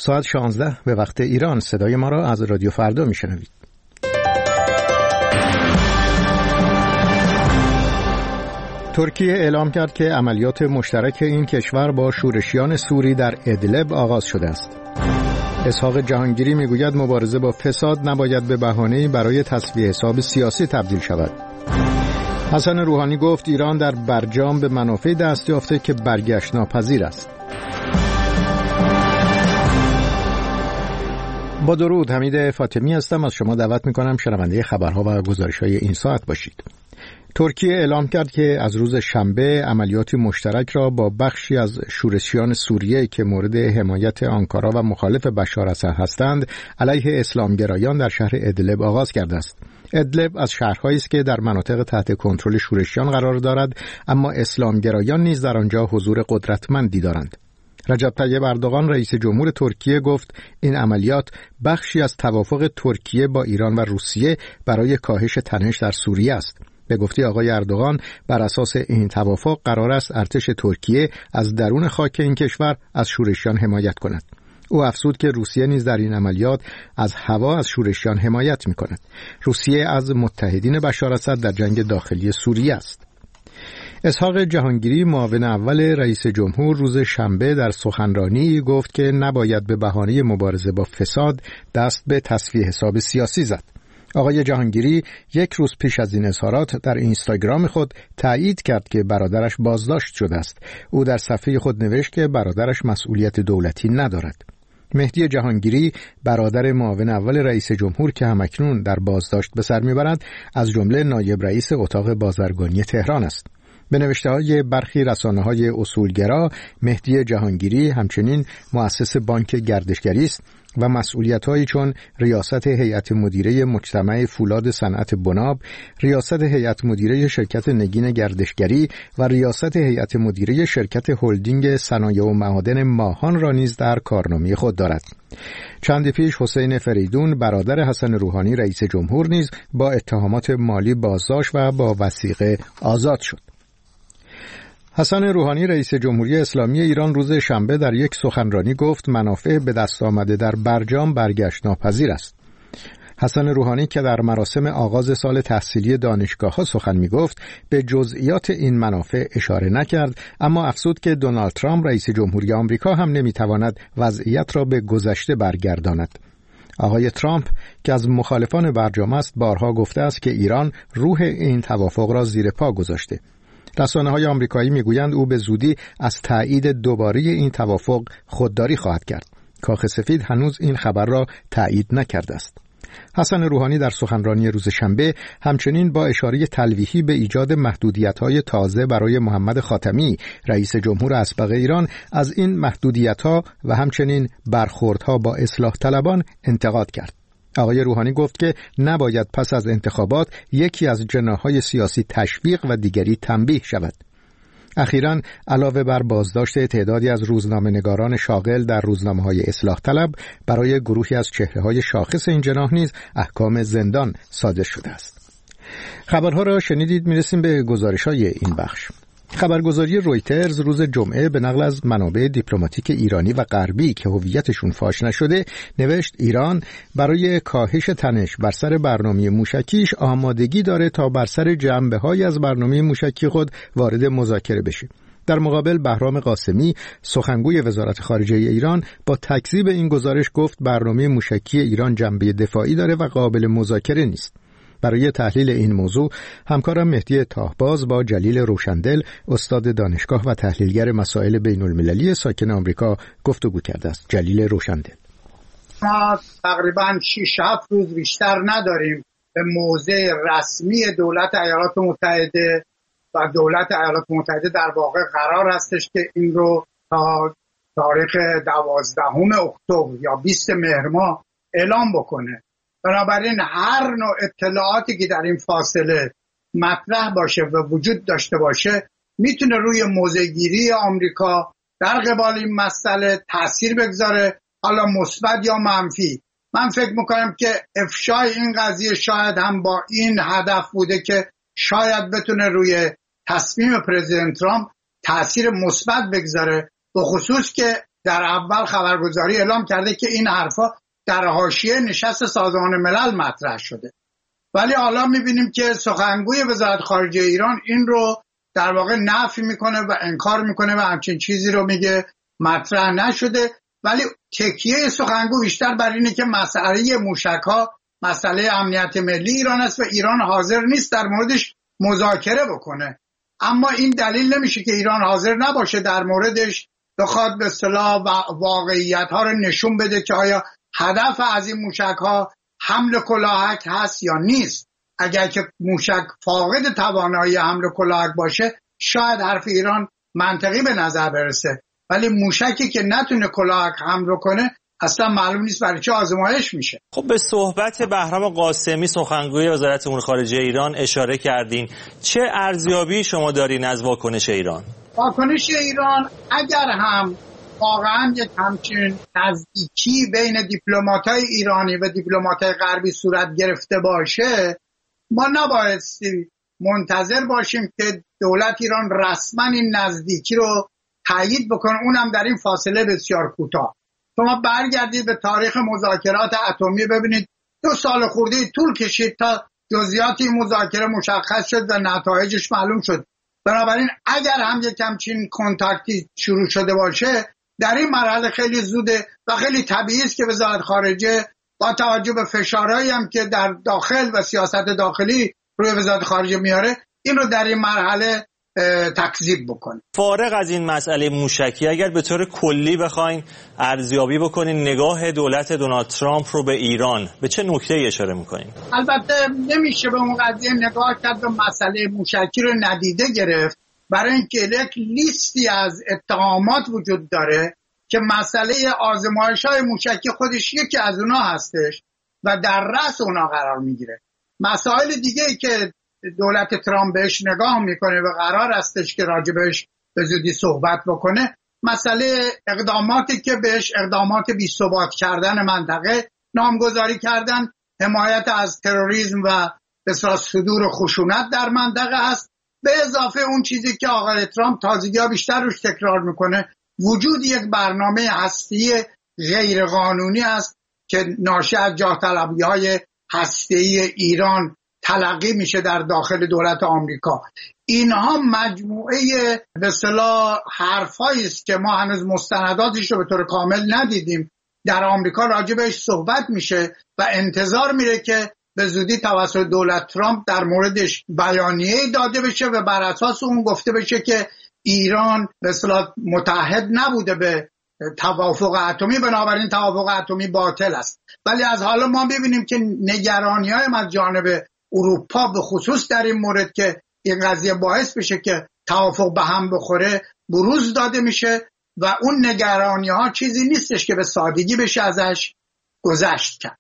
ساعت 16 به وقت ایران. صدای ما را از رادیو فردا میشنوید. ترکیه اعلام کرد که عملیات مشترک این کشور با شورشیان سوری در ادلب آغاز شده است. اسحاق جهانگیری میگوید مبارزه با فساد نباید به بهانه‌ای برای تسویه حساب سیاسی تبدیل شود. حسن روحانی گفت ایران در برجام به منافع دست یافته که برگشت ناپذیر است. با درود، حمید فاطمی هستم. از شما دعوت میکنم شنونده خبرها و گزارش‌های این ساعت باشید. ترکیه اعلام کرد که از روز شنبه عملیاتی مشترک را با بخشی از شورشیان سوریه که مورد حمایت آنکارا و مخالف بشار اسد هستند علیه اسلامگرایان در شهر ادلب آغاز کرده است. ادلب از شهرهایی است که در مناطق تحت کنترل شورشیان قرار دارد، اما اسلامگرایان نیز در آنجا حضور قدرتمندی دارند. رجب طیب اردوغان رئیس جمهور ترکیه گفت این عملیات بخشی از توافق ترکیه با ایران و روسیه برای کاهش تنش در سوریه است. به گفته آقای اردوغان بر اساس این توافق قرار است ارتش ترکیه از درون خاک این کشور از شورشیان حمایت کند. او افزود که روسیه نیز در این عملیات از هوا از شورشیان حمایت می‌کند. روسیه از متحدین بشار اسد در جنگ داخلی سوریه است. اسحاق جهانگیری معاون اول رئیس جمهور روز شنبه در سخنرانی گفت که نباید به بهانه مبارزه با فساد دست به تسویه حساب سیاسی زد. آقای جهانگیری یک روز پیش از این اظهارات در اینستاگرام خود تایید کرد که برادرش بازداشت شده است. او در صفحه خود نوشت که برادرش مسئولیت دولتی ندارد. مهدی جهانگیری برادر معاون اول رئیس جمهور که همکنون در بازداشت به سر میبرد از جمله نایب رئیس اتاق بازرگانی تهران است. به نوشته‌های برخی رسانه‌های اصولگرا، مهدی جهانگیری همچنین مؤسس بانک گردشگری است و مسئولیت‌هایی چون ریاست هیئت مدیره مجتمع فولاد صنعت بناب، ریاست هیئت مدیره شرکت نگین گردشگری و ریاست هیئت مدیره شرکت هلدینگ صنایع و معادن ماهان را نیز در کارنامه خود دارد. چندی پیش حسین فریدون برادر حسن روحانی رئیس جمهور نیز با اتهامات مالی بازداشت و با وثیقه آزاد شد. حسن روحانی رئیس جمهوری اسلامی ایران روز شنبه در یک سخنرانی گفت منافع به دست آمده در برجام برگشت ناپذیر است. حسن روحانی که در مراسم آغاز سال تحصیلی دانشگاه‌ها سخن می‌گفت به جزئیات این منافع اشاره نکرد، اما افزود که دونالد ترامپ رئیس جمهوری آمریکا هم نمی‌تواند وضعیت را به گذشته برگرداند. آقای ترامپ که از مخالفان برجام است بارها گفته است که ایران روح این توافق را زیر پا گذاشته. رسانه‌های آمریکایی میگویند او به زودی از تایید دوباره این توافق خودداری خواهد کرد. کاخ سفید هنوز این خبر را تایید نکرده است. حسن روحانی در سخنرانی روز شنبه همچنین با اشاره تلویحی به ایجاد محدودیت‌های تازه برای محمد خاتمی رئیس جمهور اسبق ایران از این محدودیت‌ها و همچنین برخوردها با اصلاح طلبان انتقاد کرد. آقای روحانی گفت که نباید پس از انتخابات یکی از جناح‌های سیاسی تشویق و دیگری تنبیه شود. اخیراً علاوه بر بازداشت تعدادی از روزنامه‌نگاران شاغل در روزنامه‌های اصلاح طلب، برای گروهی از چهره‌های شاخص این جناح نیز احکام زندان صادر شده است. خبرها را شنیدید. میرسیم به گزارش‌های این بخش. خبرگزاری رویترز روز جمعه به نقل از منابع دیپلماتیک ایرانی و غربی که هویتشون فاش نشده نوشت ایران برای کاهش تنش بر سر برنامه موشکیش آمادگی داره تا بر سر جنبه‌های از برنامه موشکی خود وارد مذاکره بشه. در مقابل بهرام قاسمی سخنگوی وزارت خارجه ایران با تکذیب این گزارش گفت برنامه موشکی ایران جنبه دفاعی داره و قابل مذاکره نیست. برای تحلیل این موضوع همکارم مهدی تاهباز با جلیل روشندل استاد دانشگاه و تحلیلگر مسائل بین المللی ساکن آمریکا گفتگو کرده است. جلیل روشندل: ما تقریباً 6-7 روز بیشتر نداریم به موضع رسمی دولت ایالات متحده و دولت ایالات متحده در واقع قرار هستش که این رو تا تاریخ 12 اکتبر یا 20 مهر ماه اعلام بکنه. بنابراین هر نوع اطلاعاتی که در این فاصله مطرح باشه و وجود داشته باشه میتونه روی موضع‌گیری آمریکا در قبال این مسئله تأثیر بگذاره، حالا مثبت یا منفی. من فکر میکنم که افشای این قضیه شاید هم با این هدف بوده که شاید بتونه روی تصمیم پرزیدنت ترامپ تأثیر مثبت بگذاره، به خصوص که در اول خبرگزاری اعلام کرده که این حرفا در حاشیه نشست سازمان ملل مطرح شده، ولی حالا میبینیم که سخنگوی وزارت خارجه ایران این رو در واقع نفی میکنه و انکار میکنه و همچین چیزی رو میگه مطرح نشده. ولی تکیه سخنگو بیشتر بر اینه که مسئله موشک‌ها مسئله امنیت ملی ایران است و ایران حاضر نیست در موردش مذاکره بکنه. اما این دلیل نمیشه که ایران حاضر نباشه در موردش بخواد به اصطلاح واقعیت‌ها رو نشون بده که آیا هدف از این موشک‌ها حمل کلاهک هست یا نیست. اگر که موشک فاقد توانایی حمل کلاهک باشه شاید حرف ایران منطقی به نظر برسه، ولی موشکی که نتونه کلاهک حمل کنه اصلا معلوم نیست برای چه آزمایش میشه. خب به صحبت بهرام قاسمی سخنگوی وزارت امور خارجه ایران اشاره کردین. چه ارزیابی شما دارین از واکنش ایران؟ واکنش ایران اگر هم واقعا یک همچین نزدیکی بین دیپلمات‌های ایرانی و دیپلمات‌های غربی صورت گرفته باشه، ما نبایستی منتظر باشیم که دولت ایران رسما این نزدیکی رو تایید بکنه، اونم در این فاصله بسیار کوتاه. شما برگردید به تاریخ مذاکرات اتمی ببینید 2 سال خورده طول کشید تا جزئیات این مذاکره مشخص شد و نتایجش معلوم شد. بنابراین اگر هم یک همچین کنتاکتی شروع شده باشه در این مرحله خیلی زوده و خیلی طبیعی است که وزارت خارجه با توجه به فشارهایی هم که در داخل و سیاست داخلی روی وزارت خارجه میاره این رو در این مرحله تکذیب بکنه. فارغ از این مسئله موشکی، اگر به طور کلی بخواین ارزیابی بکنین نگاه دولت دونالد ترامپ رو به ایران، به چه نکته اشاره میکنین؟ البته نمیشه به اون قضیه نگاه کرد و مسئله موشکی رو ندیده گرفت، برای اینکه یک لیستی از اتهامات وجود داره که مسئله آزمایش‌های موشکی خودش یکی از اونها هستش و در رأس اونها قرار میگیره. مسائل دیگه ای که دولت ترامپ بهش نگاه میکنه و قرار هستش که راجبش به زودی صحبت بکنه، مسئله اقداماتی که بهش اقدامات بی‌ثبات کردن منطقه نامگذاری کردن، حمایت از تروریسم و بسیار صدور خشونت در منطقه است، به اضافه اون چیزی که آقای ترامپ تازگی‌ها بیشتر روش تکرار میکنه، وجود یک برنامه هسته‌ای غیرقانونی است که ناشی از جاه طلبی‌های هسته‌ای ایران تلقی میشه در داخل دولت آمریکا. اینها مجموعه به اصطلاح حرفایی است که ما هنوز مستنداتش رو به طور کامل ندیدیم. در آمریکا راجع بهش صحبت میشه و انتظار میره که به زودی توسط دولت ترامپ در موردش بیانیه‌ای داده بشه و بر اساس اون گفته بشه که ایران به اصطلاح متحد نبوده به توافق اتمی، بنابراین توافق اتمی باطل است. ولی از حالا ما ببینیم که نگرانی‌های از جانب اروپا به خصوص در این مورد که این قضیه باعث بشه که توافق به هم بخوره بروز داده میشه و اون نگرانی‌ها چیزی نیستش که به سادگی بشه ازش گذشت کرد.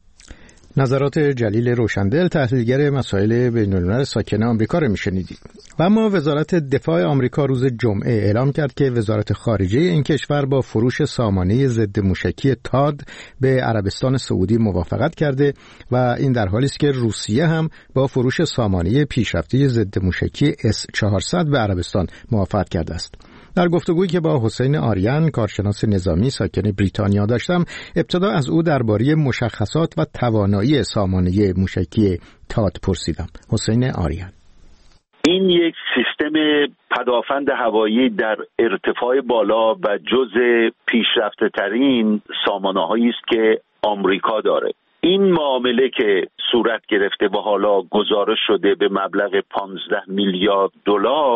نظرات جلیل روشندل، تحلیلگر مسائل بین‌الملل ساکن آمریکا رو میشنیدید. و اما وزارت دفاع آمریکا روز جمعه اعلام کرد که وزارت خارجه این کشور با فروش سامانه ضد موشکی تاد به عربستان سعودی موافقت کرده و این در حالی است که روسیه هم با فروش سامانه پیشرفته ضد موشکی S-400 به عربستان موافقت کرده است. در گفتگویی که با حسین آریان کارشناس نظامی ساکن بریتانیا داشتم، ابتدا از او درباره مشخصات و توانایی سامانه موشکی تاد پرسیدم. حسین آریان: این یک سیستم پدافند هوایی در ارتفاع بالا و جزء پیشرفته ترین سامانه‌هایی است که آمریکا داره. این معامله که صورت گرفته و حالا گزارش شده به مبلغ 15 میلیارد دلار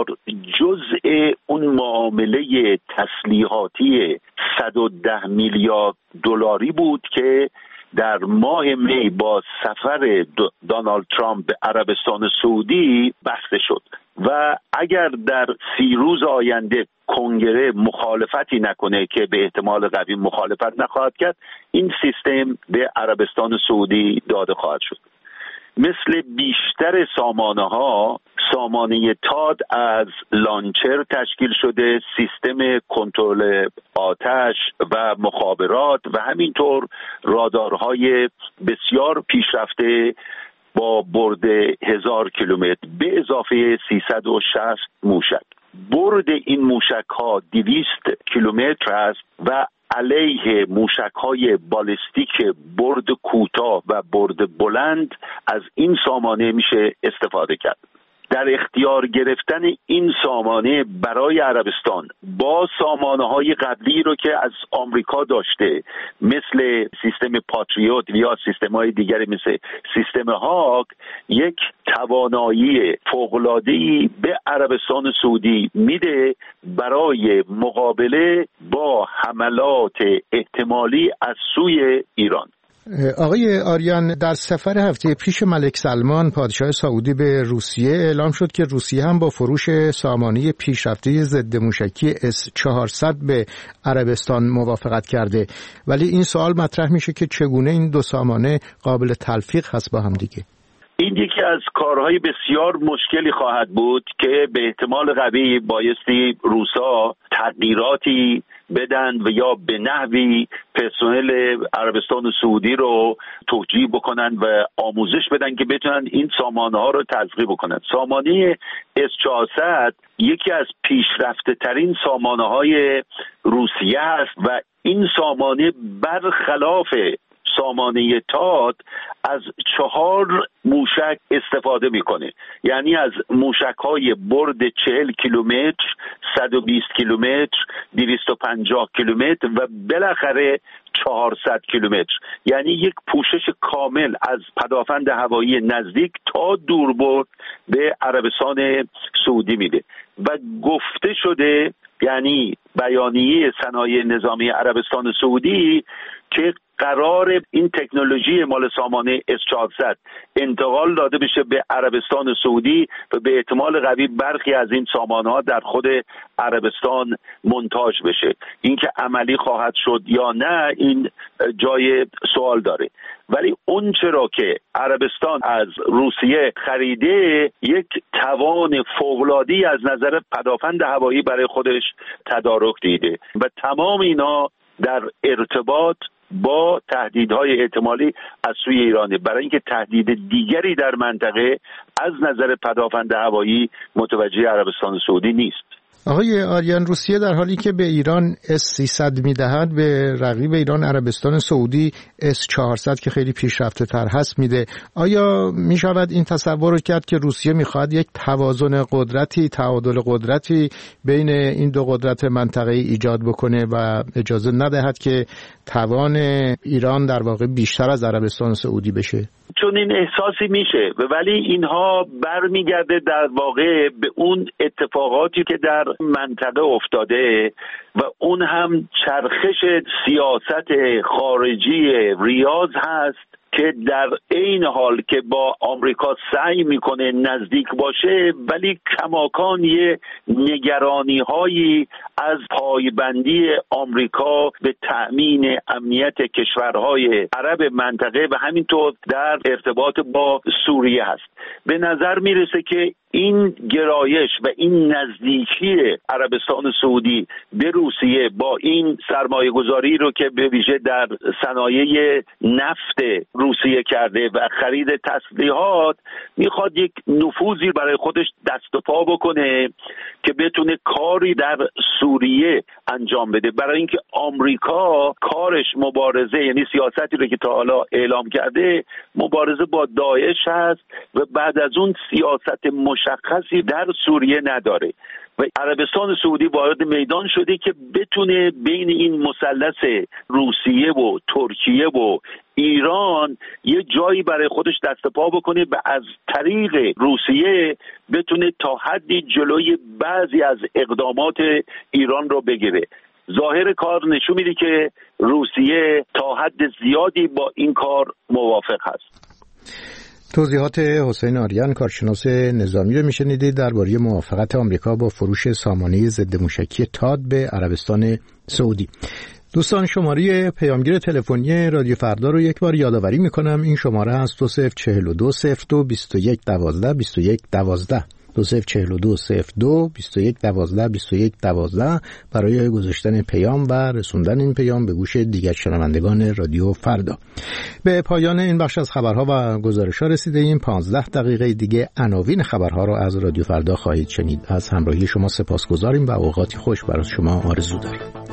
جزء اون معامله تسلیحاتی 110 میلیارد دلاری بود که در ماه می با سفر دونالد ترامپ به عربستان سعودی بسته شد و اگر در 30 روز آینده کنگره مخالفتی نکنه که به احتمال قوی مخالفت نخواهد کرد، این سیستم به عربستان سعودی داده خواهد شد. مثل بیشتر سامانه‌ها، سامانه تاد از لانچر تشکیل شده، سیستم کنترل آتش و مخابرات و همینطور رادارهای بسیار پیشرفته با برد 1000 کیلومتر به اضافه 360 موشک. برد این موشک‌ها 200 کیلومتر است و علیه موشک‌های بالستیک برد کوتاه و برد بلند از این سامانه میشه استفاده کرد. در اختیار گرفتن این سامانه برای عربستان با سامانه‌های قبلی رو که از آمریکا داشته مثل سیستم پاتریوت یا سیستم‌های دیگری مثل سیستم هاک، یک توانایی فوق‌العاده‌ای به عربستان سعودی میده برای مقابله با حملات احتمالی از سوی ایران. آقای آریان، در سفر هفته پیش ملک سلمان پادشاه سعودی به روسیه اعلام شد که روسیه هم با فروش سامانه پیشرفته ضد موشکی S-400 به عربستان موافقت کرده، ولی این سوال مطرح میشه که چگونه این دو سامانه قابل تلفیق هست با هم دیگه؟ این یکی از کارهای بسیار مشکلی خواهد بود که به احتمال قوی بایستی روسا تغییراتی بدن و یا به نحوی پرسنل عربستان سعودی رو توجیه بکنن و آموزش بدن که بتونن این سامانه ها رو تزریق بکنن. سامانه S-400 یکی از پیشرفته ترین سامانه های روسیه است و این سامانه برخلاف سامانه تاد از 4 موشک استفاده میکنه، یعنی از موشک‌های برد 40 کیلومتر، 120 کیلومتر، 250 کیلومتر و بالاخره 400 کیلومتر، یعنی یک پوشش کامل از پدافند هوایی نزدیک تا دوربرد به عربستان سعودی میده و گفته شده، یعنی بیانیه صنایع نظامی عربستان سعودی، که قرار این تکنولوژی مال سامانه S-400 انتقال داده بشه به عربستان سعودی و به احتمال قوی برخی از این سامانه‌ها در خود عربستان منتاج بشه. این که عملی خواهد شد یا نه این جای سوال داره، ولی اون چرا که عربستان از روسیه خریده یک توان فوق‌العاده‌ای از نظر پدافند هوایی برای خودش تدارک دیده و تمام اینا در ارتباط با تهدیدهای احتمالی از سوی ایرانه، برای اینکه تهدید دیگری در منطقه از نظر پدافند هوایی متوجه عربستان سعودی نیست. آقای آریان، روسیه در حالی که به ایران S-300 میدهد، به رقیب ایران عربستان سعودی S-400 که خیلی پیشرفته تر هست میده. آیا میشود این تصور رو کرد که روسیه میخواد یک توازن قدرتی، تعادل قدرتی بین این دو قدرت منطقه‌ای ایجاد بکنه و اجازه ندهد که توان ایران در واقع بیشتر از عربستان سعودی بشه؟ چون این احساسی میشه، ولی اینها برمیگرده در واقع به اون اتفاقاتی که در منطقه افتاده و اون هم چرخش سیاست خارجی ریاض هست که در این حال که با آمریکا سعی میکنه نزدیک باشه، ولی کماکان یه نگرانی هایی از پایبندی آمریکا به تأمین امنیت کشورهای عرب منطقه و همینطور در ارتباط با سوریه هست. به نظر میرسه که این گرایش و این نزدیکی عربستان سعودی به روسیه با این سرمایه گذاری رو که به ویژه در صنایع نفت روسیه کرده و خرید تسلیحات، میخواد یک نفوذی برای خودش دست و پا بکنه که بتونه کاری در سوریه انجام بده، برای اینکه آمریکا کارش مبارزه، یعنی سیاستی رو که تا حالا اعلام کرده مبارزه با داعش هست و بعد از اون سیاست مشخصی در سوریه نداره و عربستان سعودی وارد میدان شده که بتونه بین این مثلث روسیه و ترکیه و ایران یه جایی برای خودش دست پا بکنه و از طریق روسیه بتونه تا حدی جلوی بعضی از اقدامات ایران رو بگیره. ظاهر کار نشون میده که روسیه تا حد زیادی با این کار موافق هست. توضیحات حسین آریان، کارشناس نظامی رو میشنیدید درباره موافقت آمریکا با فروش سامانه ضد موشکی تاد به عربستان سعودی. دوستان، شماره پیامگیر تلفنی رادیو فردا رو یک بار یادآوری میکنم. این شماره هست 2042 02 21 12 21 12. 204202 2112 برای گذاشتن پیام و رسوندن این پیام به گوش دیگر شنوندگان رادیو فردا. به پایان این بخش از خبرها و گزارش‌ها رسیده ایم. 15 دقیقه دیگه عناوین خبرها را از رادیو فردا خواهید شنید. از همراهی شما سپاسگزاریم و اوقاتی خوش برای شما آرزو داریم.